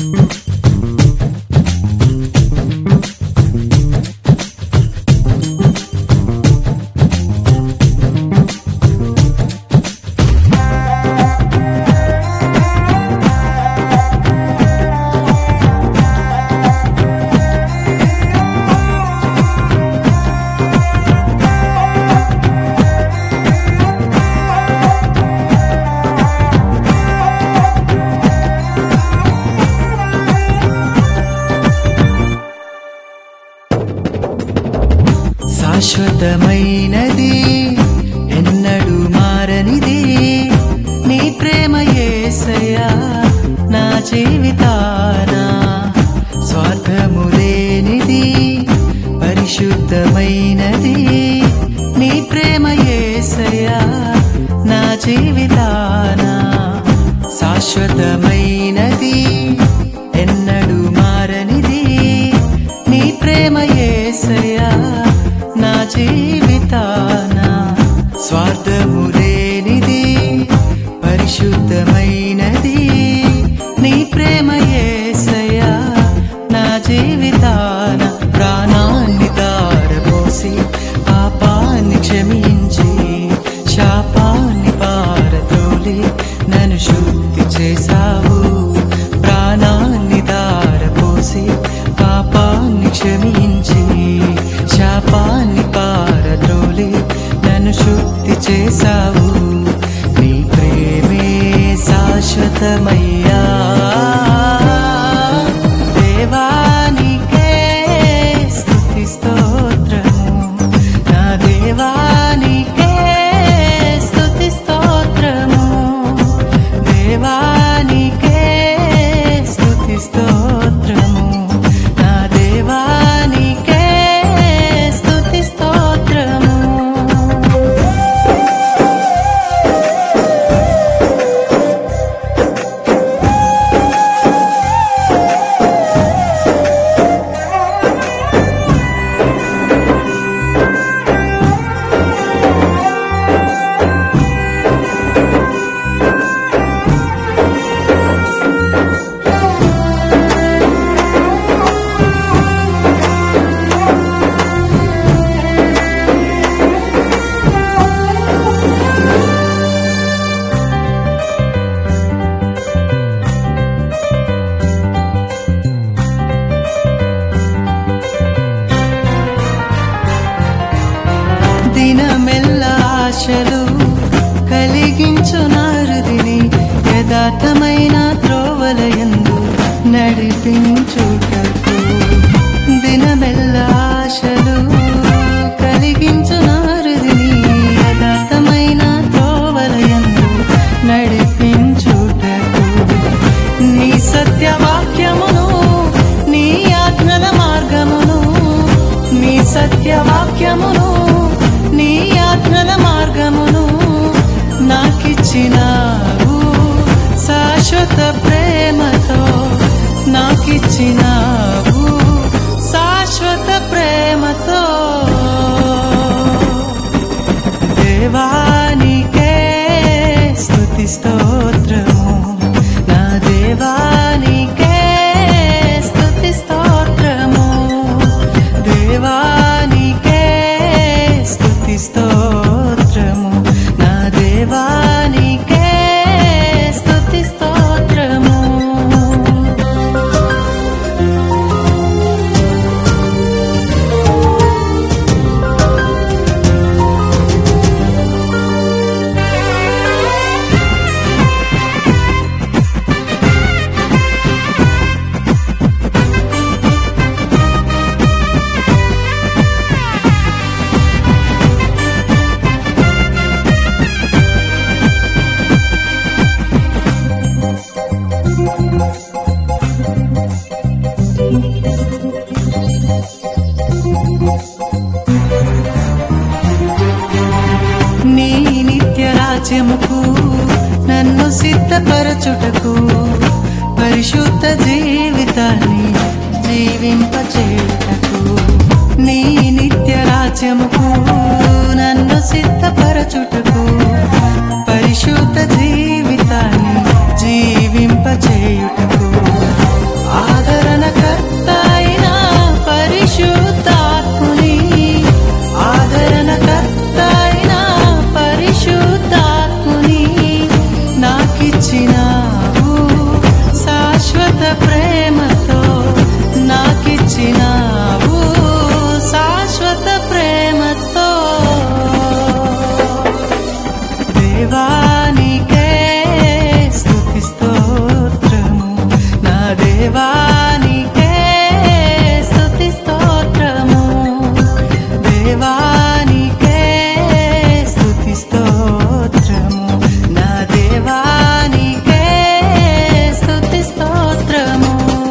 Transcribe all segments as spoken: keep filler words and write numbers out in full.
శాశ్వతమైనది ఎన్నడూ మారనిది నీ ప్రేమ యేసయ్యా నా జీవితాన స్వార్థము లేనిది పరిశుద్ధమైనది నీ ప్రేమ యేసయ్యా నా జీవితాన శాశ్వతమైనది ఎన్నడూ మారనిది నీ ప్రేమ యేసయ్యా నా జీవితాన స్వార్థము లేనిది పరిశుద్ధమైనది నీ ప్రేమ యేసయ్యా నా జీవితాన ప్రాణాన్ని దారపోసి పాపాన్ని క్షమించి శాపాన్ని పారద్రోలి నన్ను శుద్ధి చేశావు ప్రాణాన్ని దారపోసి పాపాన్ని క్షమించి శాపాన్ని పారద్రోలి నన్ను శుద్ధి చేశావు నీ ప్రేమే శాశ్వతమయ్యా దేవానికే స్తుతి స్తోత్రము నా దేవానికే స్తుతి స్తోత్రము దేవానికే స్తుతి స్తోత్రము నా దేవానికే స్తుతి స్తోత్రము దినమెల్ల ఆశలు కలిగించు నారుదిని యథార్థమైన త్రోవలయందు నడిపించుటకు దినమెల్ల ఆశలు కలిగించు నారుదిని యథార్థమైన త్రోవలయందు నడిపించుటకు నీ సత్యవాక్యమును నీ ఆజ్ఞల మార్గమును నీ సత్యవాక్యమును నీ ఆజ్ఞల మార్గమును నాకిచ్చినావు శాశ్వత ప్రేమతో నాకిచ్చినావు శాశ్వత ప్రేమతో దేవానికే స్తుతి స్తోత్రము నా దేవానికే స్తుతి స్తోత్రము దేవానికే స్తుతి స్తోత్రము నా దేవానికే స్తుతి స్తోత్రము నీ నిత్య రాజ్యముకు నన్ను సిద్ధపరచుటకు పరిశుద్ధ జీవితాన్ని జీవింపచేయుటకు నీ నిత్య రాజ్యముకు నన్ను సిద్ధపరచుటకు పరిశుద్ధ జీవితాన్ని జీవింపచేయుటకు పిలిచినావు శాశ్వత ప్రేమతో నాకిచ్చినావు శాశ్వత ప్రేమతో దేవానికే స్తుతి స్తోత్రము నా దేవానికే స్తుతి స్తోత్రము దేవానికే స్తుతి స్తోత్రము నా దేవానికే స్తుతి స్తోత్రము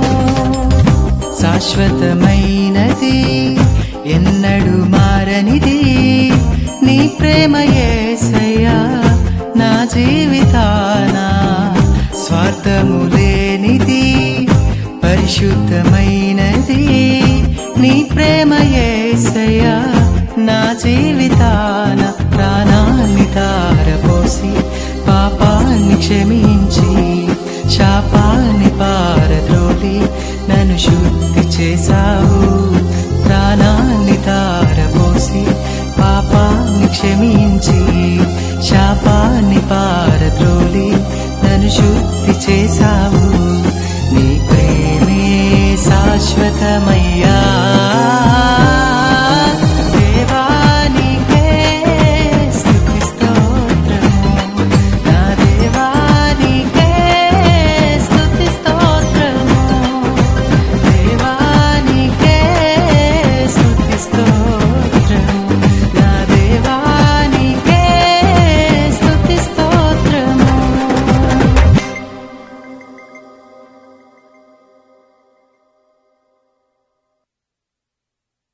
శాశ్వతమైనది ఎన్నడు మారనిది నీ ప్రేమ యేసయ్యా నా జీవితాన స్వార్థము లేనిది పరిశుద్ధమైనది నీ ప్రేమ యేసయ్యా నా జీవితాన ప్రాణాన్ని ధారపోసి పాపాన్ని క్షమించి శాపాన్ని పారద్రోలి నన్ను శుద్ధి చేశావు ప్రాణాన్ని ధారపోసి పాపాన్ని క్షమించి శాపాన్ని పారద్రోలి నన్ను శుద్ధి చేశావు